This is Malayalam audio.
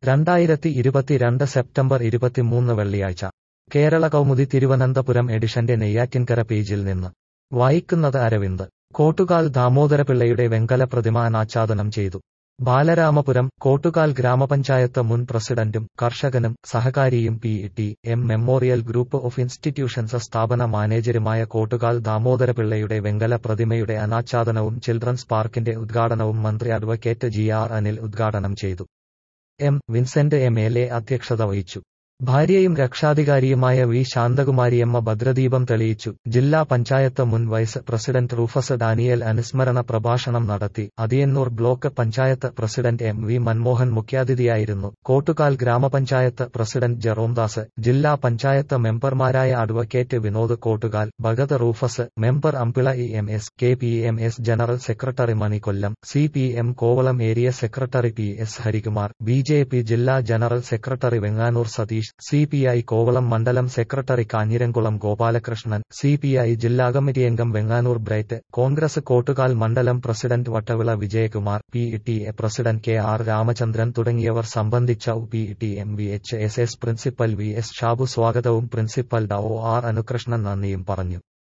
2022 സെപ്റ്റംബർ 23 വെള്ളിയാഴ്ച കേരള കൗമുദി തിരുവനന്തപുരം എഡിഷന്റെ നെയ്യാറ്റിൻകര പേജിൽ നിന്ന് വായിക്കുന്നത് അരവിന്ദ്. കോട്ടുകാൽ ദാമോദരപിള്ളയുടെ വെങ്കല പ്രതിമ അനാച്ഛാദനം ചെയ്തു. ബാലരാമപുരം. കോട്ടുകാൽ ഗ്രാമപഞ്ചായത്ത് മുൻ പ്രസിഡന്റും കർഷകനും സഹകാരിയും PTM memorial group of institutions സ്ഥാപന മാനേജരുമായ കോട്ടുകാൽ ദാമോദരപിള്ളയുടെ വെങ്കല പ്രതിമയുടെ അനാച്ഛാദനവും ചിൽഡ്രൻസ് പാർക്കിന്റെ ഉദ്ഘാടനവും മന്ത്രി അഡ്വക്കേറ്റ് ജി.ആർ. അനിൽ ഉദ്ഘാടനം ചെയ്തു. എം. വിൻസെന്റ് എം.എൽ.എ അധ്യക്ഷത വഹിച്ചു. ഭാര്യയും രക്ഷാധികാരിയുമായ വി. ശാന്തകുമാരിയമ്മ ഭദ്രദീപം തെളിയിച്ചു. ജില്ലാ പഞ്ചായത്ത് മുൻ വൈസ് പ്രസിഡന്റ് റൂഫസ് ഡാനിയേൽ അനുസ്മരണ പ്രഭാഷണം നടത്തി. Athiyannur block panchayat president M. V. Manmohan മുഖ്യാതിഥിയായിരുന്നു. കോട്ടുകാൽ ഗ്രാമപഞ്ചായത്ത് പ്രസിഡന്റ് ജെറോംദാസ്, ജില്ലാ പഞ്ചായത്ത് മെമ്പർമാരായ advocate Vinod Kottukal, Bhagat Rufus, member Ambila EMS, KPMS general secretary Mani Kollam, CPM Kovalam area secretary PS. Harikumar, BJP ജില്ലാ general secretary Venganoor Sathish, CPI Kovalam മണ്ഡലം സെക്രട്ടറി കാഞ്ഞിരംകുളം ഗോപാലകൃഷ്ണൻ, സി.പി.ഐ ജില്ലാ കമ്മിറ്റിയംഗം വെങ്ങാനൂർ ബ്രൈറ്റ്, കോൺഗ്രസ് കോട്ടുകാൽ മണ്ഡലം president Vattavila Vijayakumar, PTA president KR. Ramachandran തുടങ്ങിയവർ സംബന്ധിച്ച PTM VHSS principal VS. Shabu സ്വാഗതവും പ്രിൻസിപ്പൽ ഡോ. ആർ. അനുകൃഷ്ണൻ നന്ദിയും പറഞ്ഞു.